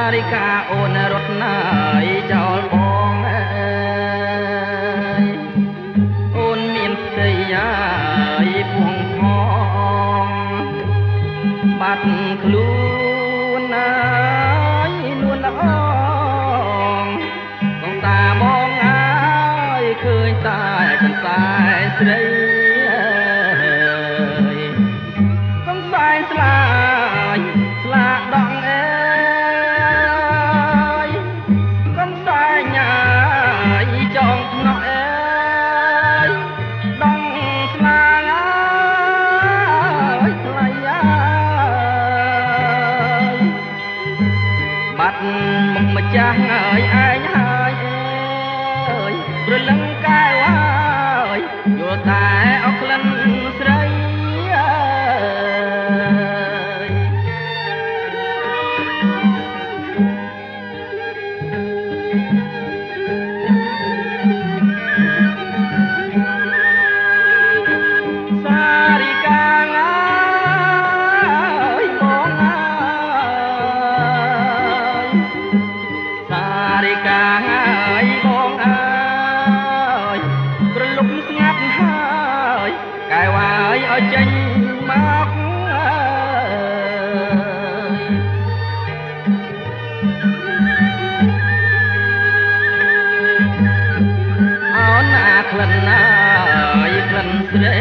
រិកាអូនរត់ណាយចោលបងអើយអូនមានផ្ទៃយាយពួងផងបាត់ខ្លួនណាយនួនល្អងកងតាបងអើយឃើញតែបន្តែស្រីកងតែស្លាយស្លាដងអើយកងតែញ៉ាយចងថ្នាក់អើយដងស្លាងអើយថ្លៃអើយបាត់មុខម្ចាស់អើយឯងហើយអើយព្រលឹងកែវអើយយល់តែអស់ក្លិនស្រីអើយសារិកាអើយបងអើយសារិកាអើយបងអើយប្រលប់ស្ងាត់ហើយកែវអើយឲ្យចេញមកអើយអោនណាក្លិនអើយក្លិនស្រី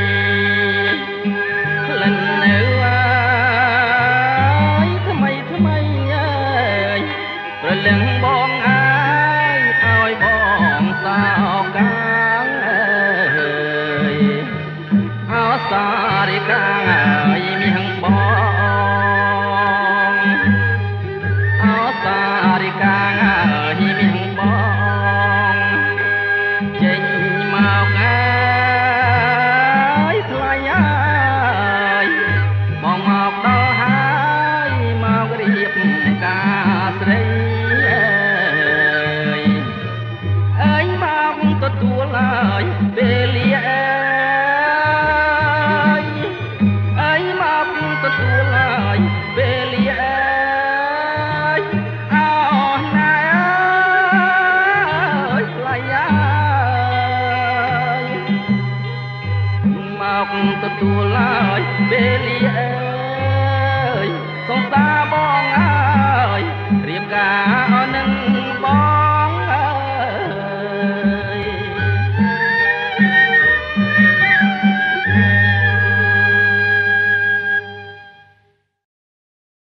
ក្លិននៅអើយថ្មីអើយប្រលឹងបង